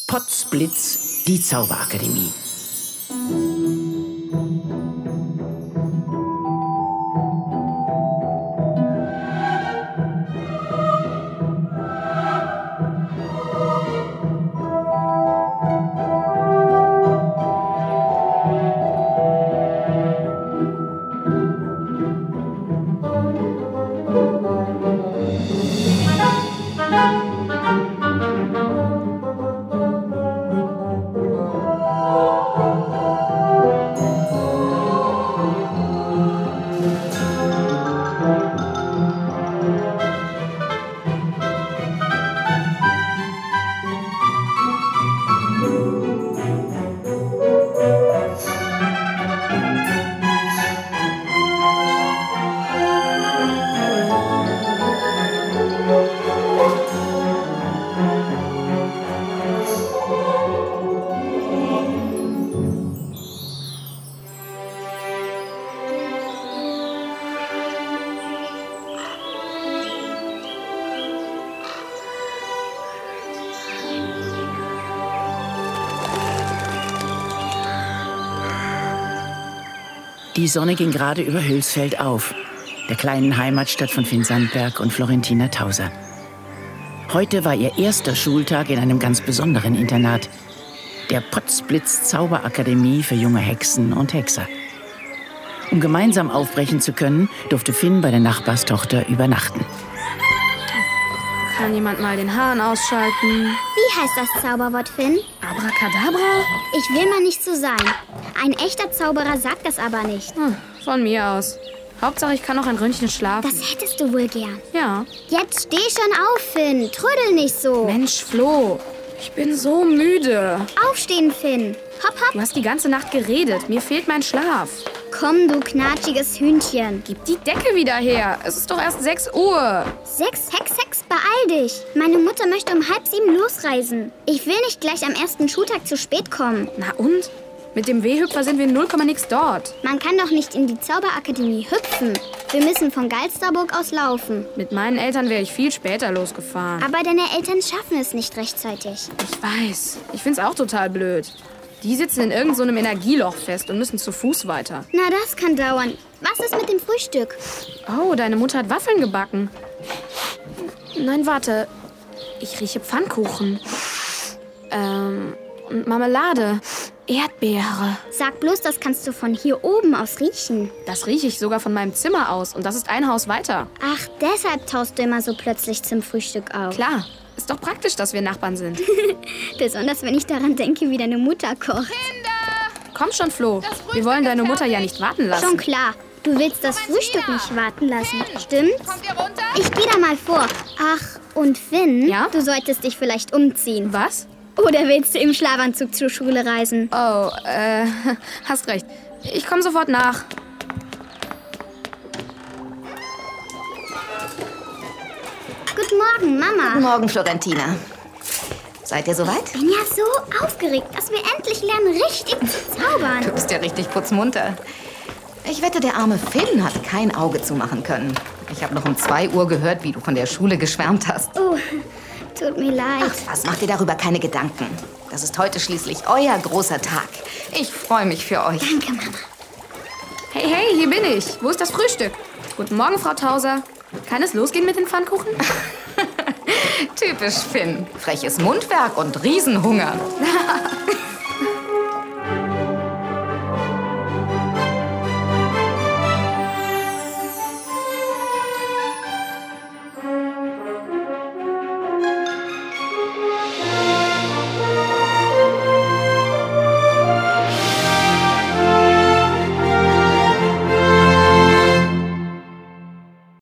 Potzblitz, die Zauberakademie. Die Sonne ging gerade über Hülsfeld auf, der kleinen Heimatstadt von Finn Sandberg und Florentina Tauser. Heute war ihr erster Schultag in einem ganz besonderen Internat, der Potzblitz Zauberakademie für junge Hexen und Hexer. Um gemeinsam aufbrechen zu können, durfte Finn bei der Nachbarstochter übernachten. Kann jemand mal den Hahn ausschalten? Wie heißt das Zauberwort, Finn? Abracadabra? Ich will mal nicht so sein. Ein echter Zauberer sagt das aber nicht. Von mir aus. Hauptsache, ich kann noch ein Ründchen schlafen. Das hättest du wohl gern. Ja. Jetzt steh schon auf, Finn. Trödel nicht so. Mensch, Flo. Ich bin so müde. Aufstehen, Finn. Hopp, hopp. Du hast die ganze Nacht geredet. Mir fehlt mein Schlaf. Komm, du knatschiges Hühnchen. Gib die Decke wieder her. Es ist doch erst 6 Uhr. 6, Hex, beeil dich. Meine Mutter möchte um 6:30 losreisen. Ich will nicht gleich am ersten Schultag zu spät kommen. Na und? Mit dem W-Hüpfer sind wir 0, nix dort. Man kann doch nicht in die Zauberakademie hüpfen. Wir müssen von Galsterburg aus laufen. Mit meinen Eltern wäre ich viel später losgefahren. Aber deine Eltern schaffen es nicht rechtzeitig. Ich weiß. Ich find's auch total blöd. Die sitzen in irgend so einem Energieloch fest und müssen zu Fuß weiter. Na, das kann dauern. Was ist mit dem Frühstück? Oh, deine Mutter hat Waffeln gebacken. Nein, warte. Ich rieche Pfannkuchen. Und Marmelade. Erdbeere. Sag bloß, das kannst du von hier oben aus riechen. Das rieche ich sogar von meinem Zimmer aus. Und das ist ein Haus weiter. Ach, deshalb taust du immer so plötzlich zum Frühstück auf. Klar. Ist doch praktisch, dass wir Nachbarn sind. Besonders, wenn ich daran denke, wie deine Mutter kocht. Kinder! Komm schon, Flo. Wir wollen deine Mutter ja nicht warten lassen. Schon klar. Du willst das Frühstück nicht warten lassen, stimmt's? Kommt ihr runter? Ich geh da mal vor. Ach, und Finn, Ja? du solltest dich vielleicht umziehen. Was? Oder willst du im Schlafanzug zur Schule reisen? Oh, hast recht. Ich komme sofort nach. Guten Morgen, Mama. Guten Morgen, Florentina. Seid ihr soweit? Ich bin ja so aufgeregt, dass wir endlich lernen, richtig zu zaubern. Du bist ja richtig putzmunter. Ich wette, der arme Finn hat kein Auge zumachen können. Ich habe noch um 2 Uhr gehört, wie du von der Schule geschwärmt hast. Oh, tut mir leid. Ach was, macht dir darüber keine Gedanken. Das ist heute schließlich euer großer Tag. Ich freue mich für euch. Danke, Mama. Hey, hier bin ich. Wo ist das Frühstück? Guten Morgen, Frau Tauser. Kann es losgehen mit den Pfannkuchen? Typisch Finn. Freches Mundwerk und Riesenhunger.